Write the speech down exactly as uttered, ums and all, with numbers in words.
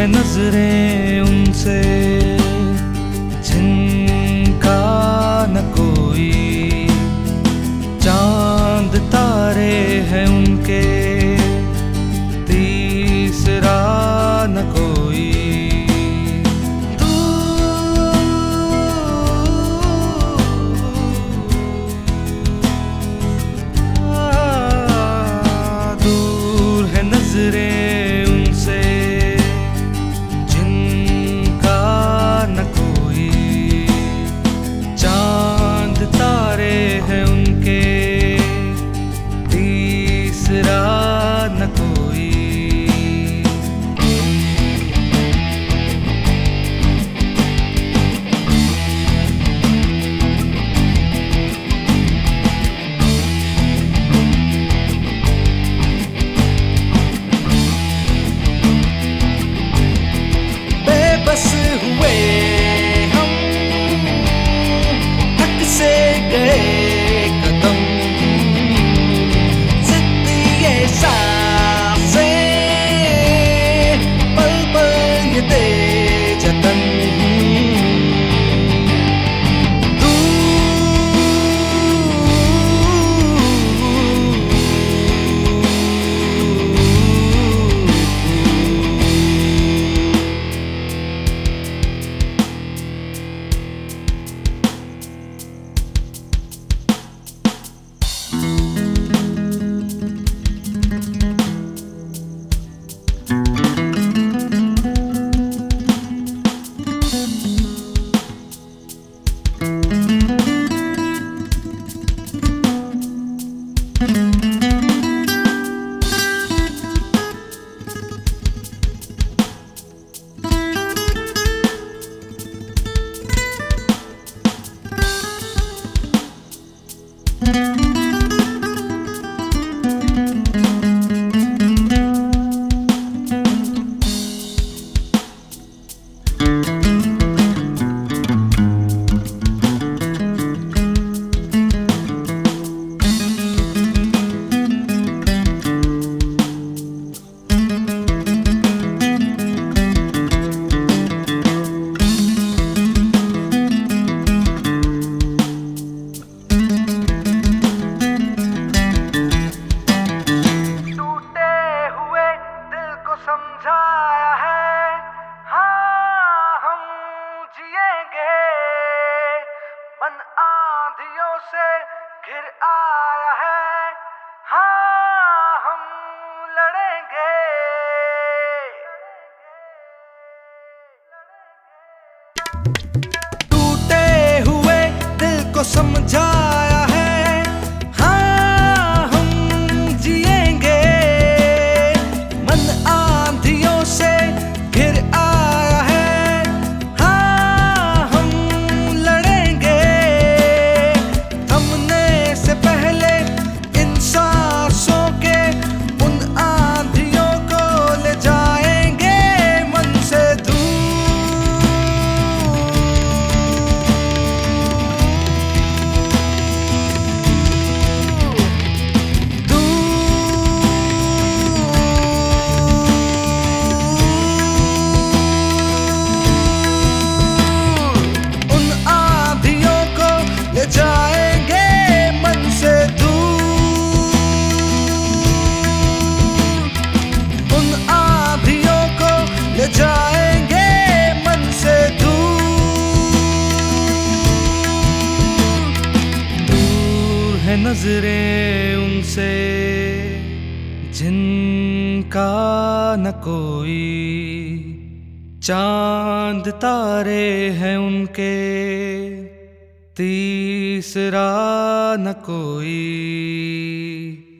है नजरें उनसे जिनका न कोई, चांद तारे हैं उनके तीसरा न कोई। दूर है नजरें उनसे जिनका न कोई, चांद तारे हैं उनके तीसरा न कोई। बेबस हुए हम, थक से गए कदम, जिद्दी ये सांसें, पल पल ये दे जतन। समझाया है हाँ हम जिएंगे, मन आंधियों से घिर आया है हाँ हम लड़ेंगे। टूटे हुए दिल को समझाया है हाँ हम जिएंगे, मन आंधियों से घिर आया है हाँ हम लड़ेंगे। थमने से पहले इन सांसों के उन आंधियों को ले जाएंगे मन से दूर। उन आंधियों को ले जाएंगे मन से दूर, उन आंधियों को ले जाएंगे मन से दूर। दूर है नजरें उनसे जिनका न कोई, चांद तारे हैं उनके तीसरा न कोई।